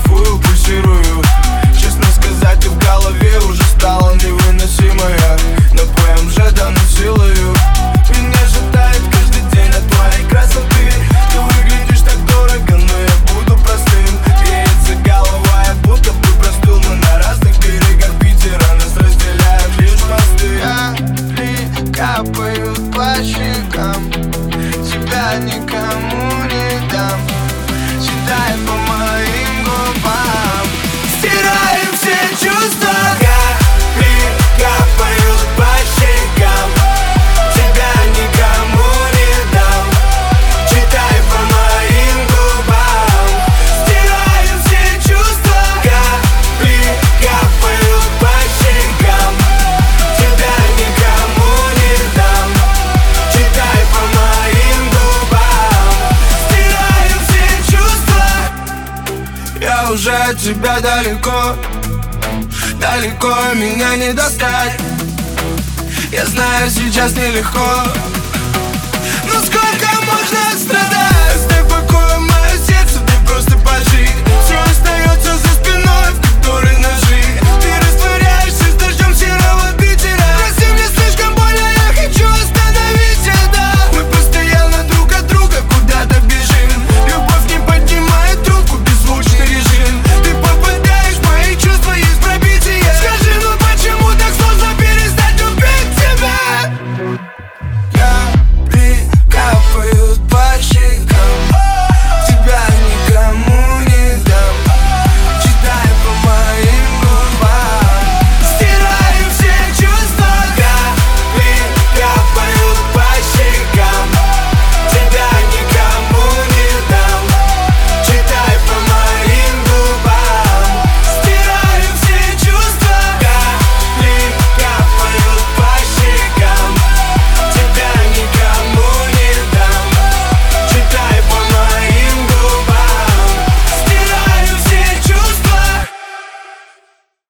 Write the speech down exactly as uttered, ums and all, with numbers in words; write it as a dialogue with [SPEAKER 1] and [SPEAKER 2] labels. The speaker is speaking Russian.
[SPEAKER 1] кайфую, пульсирую. Честно сказать, и в голове уже стало невыносимое. Напоем же данную силою. Меня ждает каждый день от твоей красоты. Ты выглядишь так дорого, но я буду простым. Греется голова, я будто бы простыл. Мы на разных берегах Питера, нас разделяют лишь мосты.
[SPEAKER 2] Капли капают по щекам, тебя никому не дам. Читай по моим губам,
[SPEAKER 1] Стираем все чувства. Капли капают по щекам, тебя никому не дам. Читай по моим губам. Стираем все чувства. Капли капают по щекам, тебя никому не дам. Читай по моим губам. Стираем все чувства. Я уже от тебя далеко, далеко меня не достать. Я знаю, сейчас нелегко, но сколько